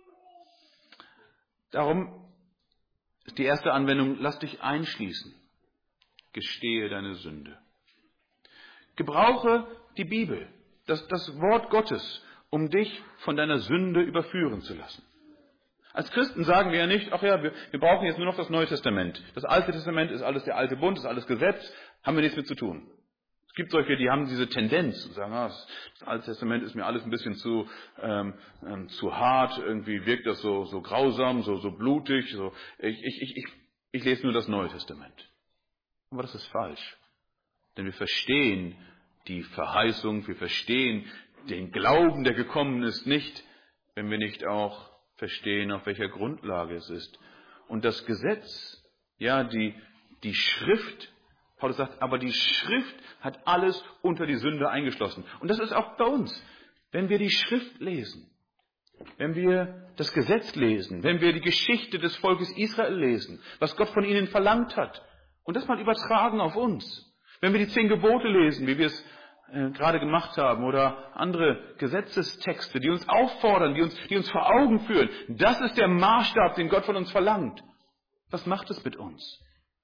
Darum ist die erste Anwendung, lass dich einschließen. Gestehe deine Sünde. Gebrauche die Bibel, das, das Wort Gottes, um dich von deiner Sünde überführen zu lassen. Als Christen sagen wir ja nicht, ach ja, wir, wir brauchen jetzt nur noch das Neue Testament. Das Alte Testament ist alles der alte Bund, ist alles Gesetz, haben wir nichts mit zu tun. Es gibt solche, die haben diese Tendenz und sagen, ah, das Alte Testament ist mir alles ein bisschen zu, ähm, ähm, zu hart, irgendwie wirkt das so, so grausam, so, so blutig. So. Ich, ich, ich, ich, ich lese nur das Neue Testament. Aber das ist falsch. Denn wir verstehen die Verheißung, wir verstehen den Glauben, der gekommen ist, nicht, wenn wir nicht auch verstehen, auf welcher Grundlage es ist. Und das Gesetz, ja, die, die Schrift, Paulus sagt, aber die Schrift hat alles unter die Sünde eingeschlossen. Und das ist auch bei uns. Wenn wir die Schrift lesen, wenn wir das Gesetz lesen, wenn wir die Geschichte des Volkes Israel lesen, was Gott von ihnen verlangt hat, und das mal übertragen auf uns, wenn wir die zehn Gebote lesen, wie wir es äh, gerade gemacht haben, oder andere Gesetzestexte, die uns auffordern, die uns, die uns vor Augen führen, das ist der Maßstab, den Gott von uns verlangt. Was macht es mit uns?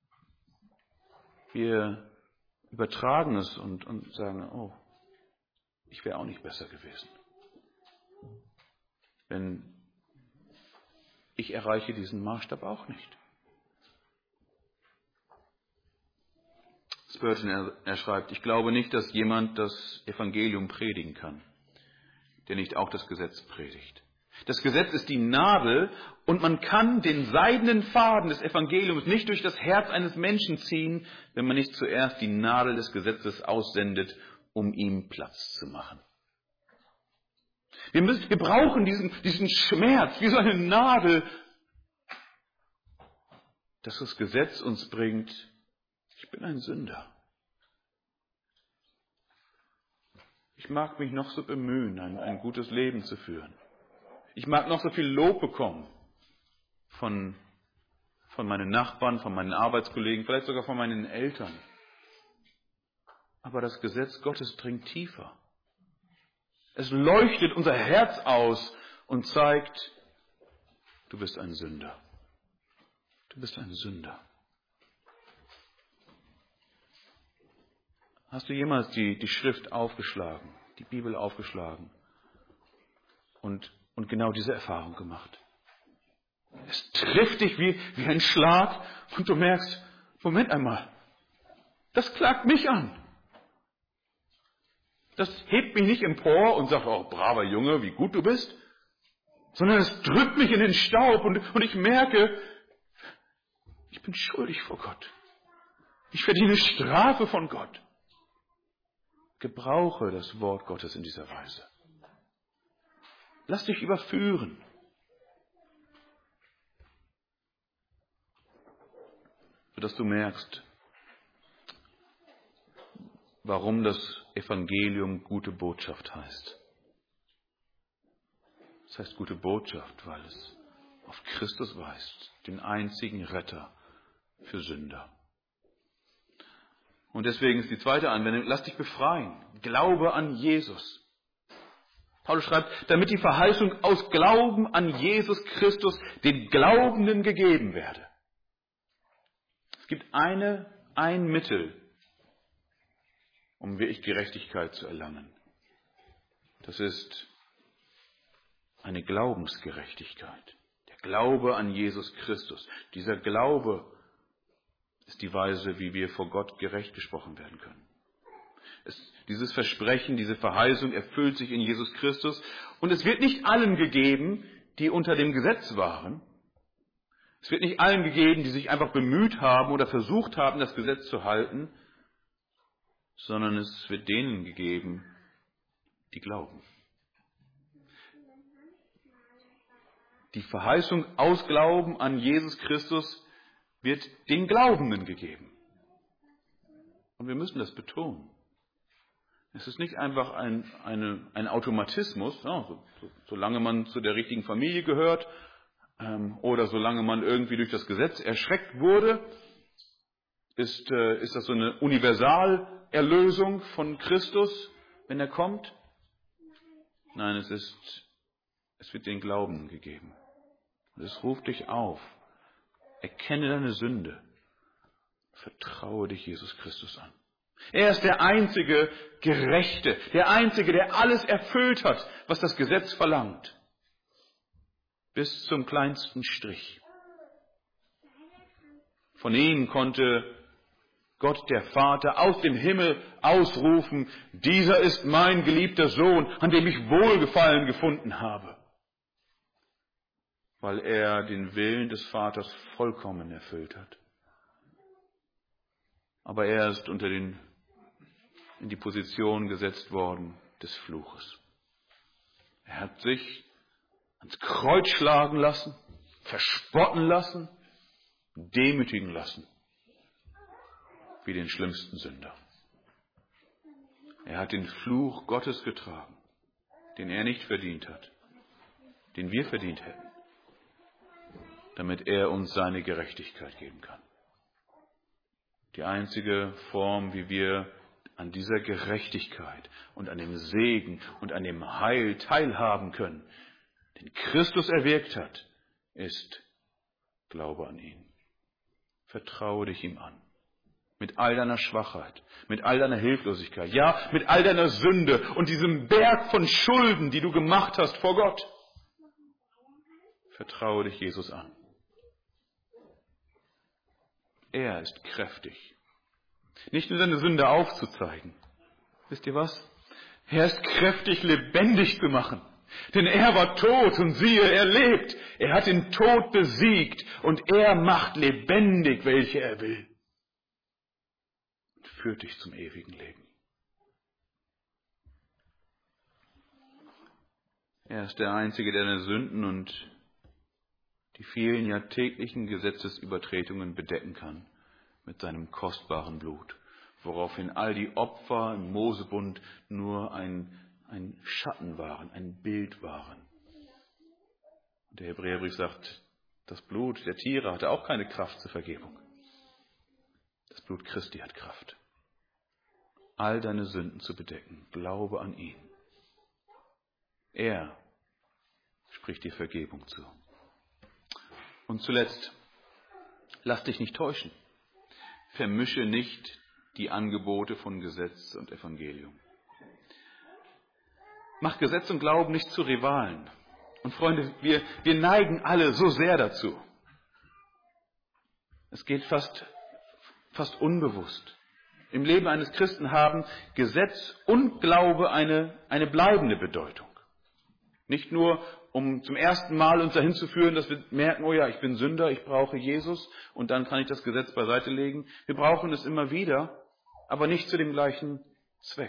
Wir übertragen es und, und sagen, oh, ich wäre auch nicht besser gewesen. Denn ich erreiche diesen Maßstab auch nicht. Spurgeon, er, er schreibt, ich glaube nicht, dass jemand das Evangelium predigen kann, der nicht auch das Gesetz predigt. Das Gesetz ist die Nadel und man kann den seidenen Faden des Evangeliums nicht durch das Herz eines Menschen ziehen, wenn man nicht zuerst die Nadel des Gesetzes aussendet, um ihm Platz zu machen. Wir, müssen, wir brauchen diesen, diesen Schmerz, wie so eine Nadel, dass das Gesetz uns bringt, ich bin ein Sünder. Ich mag mich noch so bemühen, ein, ein gutes Leben zu führen. Ich mag noch so viel Lob bekommen von, von meinen Nachbarn, von meinen Arbeitskollegen, vielleicht sogar von meinen Eltern. Aber das Gesetz Gottes dringt tiefer. Es leuchtet unser Herz aus und zeigt, du bist ein Sünder. Du bist ein Sünder. Hast du jemals die, die Schrift aufgeschlagen, die Bibel aufgeschlagen und, und genau diese Erfahrung gemacht? Es trifft dich wie, wie ein Schlag und du merkst, Moment einmal, das klagt mich an. Das hebt mich nicht empor und sagt, oh, braver Junge, wie gut du bist, sondern es drückt mich in den Staub und, und ich merke, ich bin schuldig vor Gott. Ich verdiene Strafe von Gott. Gebrauche das Wort Gottes in dieser Weise. Lass dich überführen. Sodass du merkst, warum das Evangelium gute Botschaft heißt. Es heißt gute Botschaft, weil es auf Christus weist, den einzigen Retter für Sünder. Und deswegen ist die zweite Anwendung, lass dich befreien. Glaube an Jesus. Paulus schreibt, damit die Verheißung aus Glauben an Jesus Christus den Glaubenden gegeben werde. Es gibt eine, ein Mittel, um wirklich Gerechtigkeit zu erlangen. Das ist eine Glaubensgerechtigkeit. Der Glaube an Jesus Christus. Dieser Glaube ist die Weise, wie wir vor Gott gerecht gesprochen werden können. Es, dieses Versprechen, diese Verheißung erfüllt sich in Jesus Christus. Und es wird nicht allen gegeben, die unter dem Gesetz waren. Es wird nicht allen gegeben, die sich einfach bemüht haben oder versucht haben, das Gesetz zu halten, sondern es wird denen gegeben, die glauben. Die Verheißung aus Glauben an Jesus Christus wird den Glaubenden gegeben. Und wir müssen das betonen. Es ist nicht einfach ein, eine, ein Automatismus, ja, so, so, solange man zu der richtigen Familie gehört ähm, oder solange man irgendwie durch das Gesetz erschreckt wurde, ist, äh, ist das so eine Universalerlösung von Christus, wenn er kommt. Nein, es ist, es wird den Glaubenden gegeben. Und es ruft dich auf. Erkenne deine Sünde. Vertraue dich Jesus Christus an. Er ist der einzige Gerechte, der einzige, der alles erfüllt hat, was das Gesetz verlangt. Bis zum kleinsten Strich. Von ihm konnte Gott der Vater aus dem Himmel ausrufen, dieser ist mein geliebter Sohn, an dem ich Wohlgefallen gefunden habe. Weil er den Willen des Vaters vollkommen erfüllt hat. aber er ist unter den, in die Position gesetzt worden des Fluches. Er hat sich ans Kreuz schlagen lassen, verspotten lassen, demütigen lassen, wie den schlimmsten Sünder. Er hat den Fluch Gottes getragen, den er nicht verdient hat, den wir verdient hätten, damit er uns seine Gerechtigkeit geben kann. Die einzige Form, wie wir an dieser Gerechtigkeit und an dem Segen und an dem Heil teilhaben können, den Christus erwirkt hat, ist Glaube an ihn. Vertraue dich ihm an. Mit all deiner Schwachheit, mit all deiner Hilflosigkeit, ja, mit all deiner Sünde und diesem Berg von Schulden, die du gemacht hast vor Gott. Vertraue dich Jesus an. Er ist kräftig. Nicht nur seine Sünde aufzuzeigen. Wisst ihr was? Er ist kräftig, lebendig zu machen. Denn er war tot und siehe, er lebt. Er hat den Tod besiegt und er macht lebendig, welche er will. Und führt dich zum ewigen Leben. Er ist der Einzige, der deine Sünden und die vielen ja täglichen Gesetzesübertretungen bedecken kann mit seinem kostbaren Blut, woraufhin all die Opfer im Mosebund nur ein, ein Schatten waren, ein Bild waren. Und der Hebräerbrief sagt, das Blut der Tiere hatte auch keine Kraft zur Vergebung. Das Blut Christi hat Kraft, all deine Sünden zu bedecken. Glaube an ihn. Er spricht dir Vergebung zu. Und zuletzt, lass dich nicht täuschen. Vermische nicht die Angebote von Gesetz und Evangelium. Mach Gesetz und Glauben nicht zu Rivalen. Und Freunde, wir, wir neigen alle so sehr dazu. Es geht fast, fast unbewusst. Im Leben eines Christen haben Gesetz und Glaube eine, eine bleibende Bedeutung. Nicht nur, um zum ersten Mal uns dahin zu führen, dass wir merken, oh ja, ich bin Sünder, ich brauche Jesus und dann kann ich das Gesetz beiseite legen. Wir brauchen es immer wieder, aber nicht zu dem gleichen Zweck.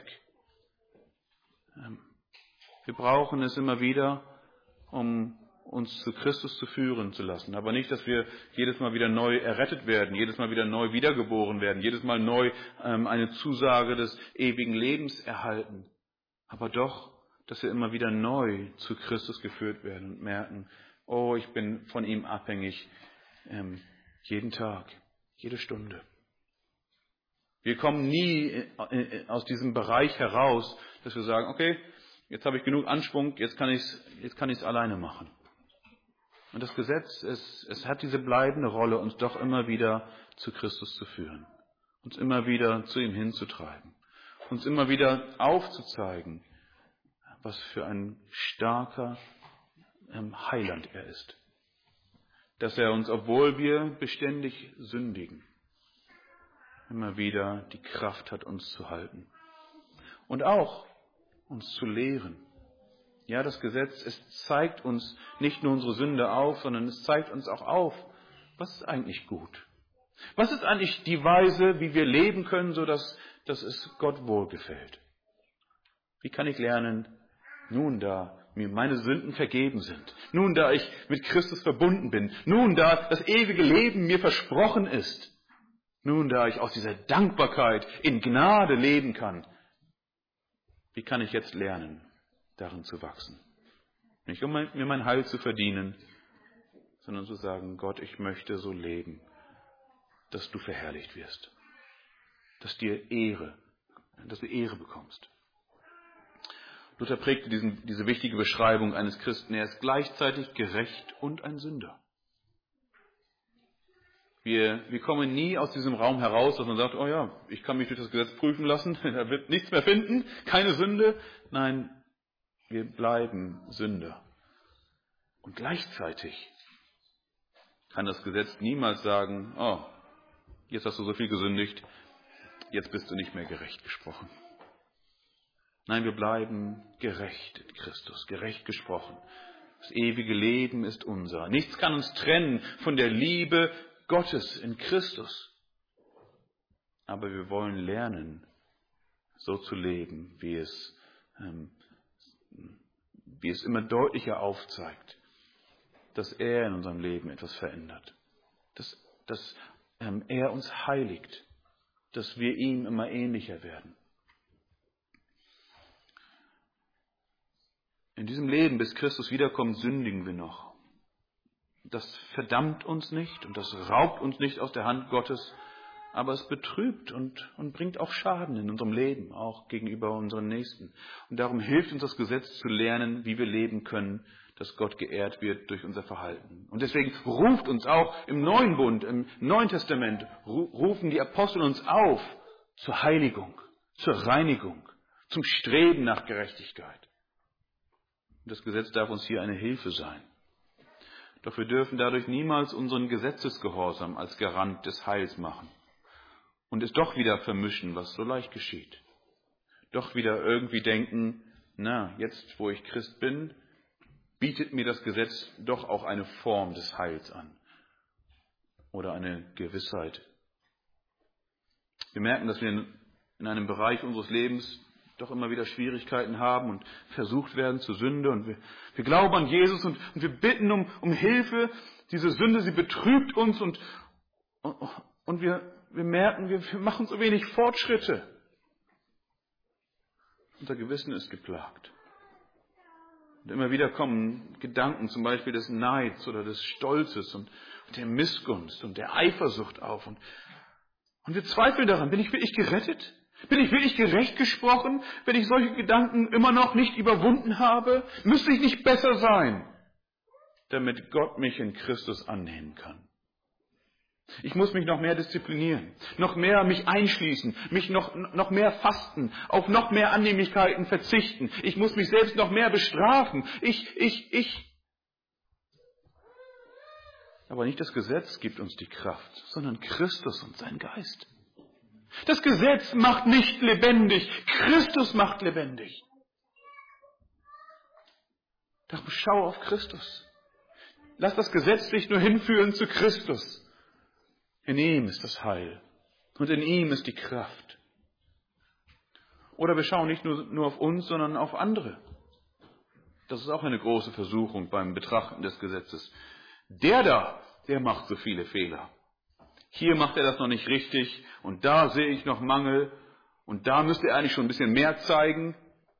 Wir brauchen es immer wieder, um uns zu Christus zu führen zu lassen. Aber nicht, dass wir jedes Mal wieder neu errettet werden, jedes Mal wieder neu wiedergeboren werden, jedes Mal neu ähm, eine Zusage des ewigen Lebens erhalten. Aber doch, dass wir immer wieder neu zu Christus geführt werden und merken, oh, ich bin von ihm abhängig, ähm, jeden Tag, jede Stunde. Wir kommen nie aus diesem Bereich heraus, dass wir sagen, okay, jetzt habe ich genug Anschwung, jetzt kann ich es jetzt kann ich es alleine machen. Und das Gesetz, es, es hat diese bleibende Rolle, uns doch immer wieder zu Christus zu führen, uns immer wieder zu ihm hinzutreiben, uns immer wieder aufzuzeigen, was für ein starker ähm, Heiland er ist. Dass er uns, obwohl wir beständig sündigen, immer wieder die Kraft hat, uns zu halten. Und auch uns zu lehren. Ja, das Gesetz, es zeigt uns nicht nur unsere Sünde auf, sondern es zeigt uns auch auf, was ist eigentlich gut? Was ist eigentlich die Weise, wie wir leben können, sodass dass es Gott wohlgefällt? Wie kann ich lernen, nun da mir meine Sünden vergeben sind, nun da ich mit Christus verbunden bin, nun da das ewige Leben mir versprochen ist, nun da ich aus dieser Dankbarkeit in Gnade leben kann, wie kann ich jetzt lernen, darin zu wachsen? Nicht um mir mein Heil zu verdienen, sondern zu sagen, Gott, ich möchte so leben, dass du verherrlicht wirst, dass dir Ehre, dass du Ehre bekommst. Luther prägte diesen, diese wichtige Beschreibung eines Christen. Er ist gleichzeitig gerecht und ein Sünder. Wir, wir kommen nie aus diesem Raum heraus, dass man sagt, oh ja, ich kann mich durch das Gesetz prüfen lassen, er wird nichts mehr finden, keine Sünde. Nein, wir bleiben Sünder. Und gleichzeitig kann das Gesetz niemals sagen, oh, jetzt hast du so viel gesündigt, jetzt bist du nicht mehr gerecht gesprochen. Nein, wir bleiben gerecht in Christus, gerecht gesprochen. Das ewige Leben ist unser. Nichts kann uns trennen von der Liebe Gottes in Christus. aber wir wollen lernen, so zu leben, wie es, ähm, wie es immer deutlicher aufzeigt, dass er in unserem Leben etwas verändert, dass, dass ähm, er uns heiligt, dass wir ihm immer ähnlicher werden. In diesem Leben, bis Christus wiederkommt, sündigen wir noch. Das verdammt uns nicht und das raubt uns nicht aus der Hand Gottes, aber es betrübt und, und bringt auch Schaden in unserem Leben, auch gegenüber unseren Nächsten. Und darum hilft uns das Gesetz zu lernen, wie wir leben können, dass Gott geehrt wird durch unser Verhalten. Und deswegen ruft uns auch im Neuen Bund, im Neuen Testament, rufen die Apostel uns auf zur Heiligung, zur Reinigung, zum Streben nach Gerechtigkeit. Und das Gesetz darf uns hier eine Hilfe sein. Doch wir dürfen dadurch niemals unseren Gesetzesgehorsam als Garant des Heils machen und es doch wieder vermischen, was so leicht geschieht. Doch wieder irgendwie denken, na, jetzt wo ich Christ bin, bietet mir das Gesetz doch auch eine Form des Heils an oder eine Gewissheit. Wir merken, dass wir in einem Bereich unseres Lebens doch immer wieder Schwierigkeiten haben und versucht werden zur Sünde. Und wir, wir glauben an Jesus und, und wir bitten um, um Hilfe. Diese Sünde, sie betrübt uns und, und, und wir, wir merken, wir, wir machen so wenig Fortschritte. Unser Gewissen ist geplagt. Und immer wieder kommen Gedanken zum Beispiel des Neids oder des Stolzes und der Missgunst und der Eifersucht auf. Und, und wir zweifeln daran, bin ich wirklich gerettet? Bin ich wirklich gerecht gesprochen, wenn ich solche Gedanken immer noch nicht überwunden habe? Müsste ich nicht besser sein, damit Gott mich in Christus annehmen kann? Ich muss mich noch mehr disziplinieren, noch mehr mich einschließen, mich noch, noch mehr fasten, auf noch mehr Annehmlichkeiten verzichten. Ich muss mich selbst noch mehr bestrafen. Ich, ich, ich. Aber nicht das Gesetz gibt uns die Kraft, sondern Christus und sein Geist. Das Gesetz macht nicht lebendig, Christus macht lebendig. Darum schau auf Christus. Lass das Gesetz dich nur hinführen zu Christus. In ihm ist das Heil und in ihm ist die Kraft. Oder wir schauen nicht nur, nur auf uns, sondern auf andere. Das ist auch eine große Versuchung beim Betrachten des Gesetzes. Der da, der macht so viele Fehler. Hier macht er das noch nicht richtig und da sehe ich noch Mangel und da müsste er eigentlich schon ein bisschen mehr zeigen.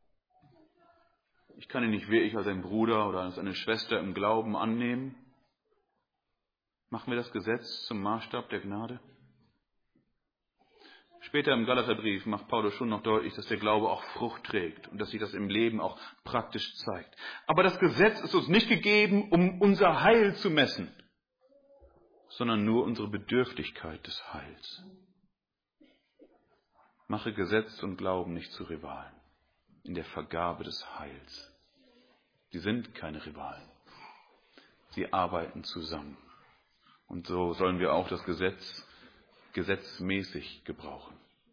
Ich kann ihn nicht wirklich als einen Bruder oder als eine Schwester im Glauben annehmen. Machen wir das Gesetz zum Maßstab der Gnade? Später im Galaterbrief macht Paulus schon noch deutlich, dass der Glaube auch Frucht trägt und dass sich das im Leben auch praktisch zeigt. Aber das Gesetz ist uns nicht gegeben, um unser Heil zu messen, sondern nur unsere Bedürftigkeit des Heils. Mache Gesetz und Glauben nicht zu Rivalen in der Vergabe des Heils. Sie sind keine Rivalen. Sie arbeiten zusammen. Und so sollen wir auch das Gesetz gesetzmäßig gebrauchen.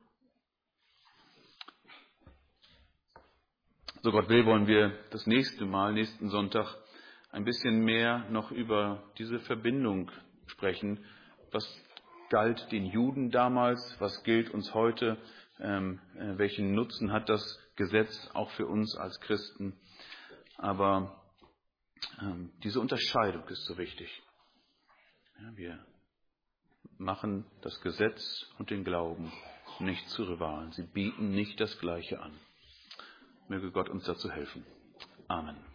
So Gott will, wollen wir das nächste Mal, nächsten Sonntag, ein bisschen mehr noch über diese Verbindung sprechen. Was galt den Juden damals? Was gilt uns heute? Ähm, äh, welchen Nutzen hat das Gesetz auch für uns als Christen? Aber ähm, diese Unterscheidung ist so wichtig. Ja, wir machen das Gesetz und den Glauben nicht zu Rivalen. Sie bieten nicht das Gleiche an. Möge Gott uns dazu helfen. Amen.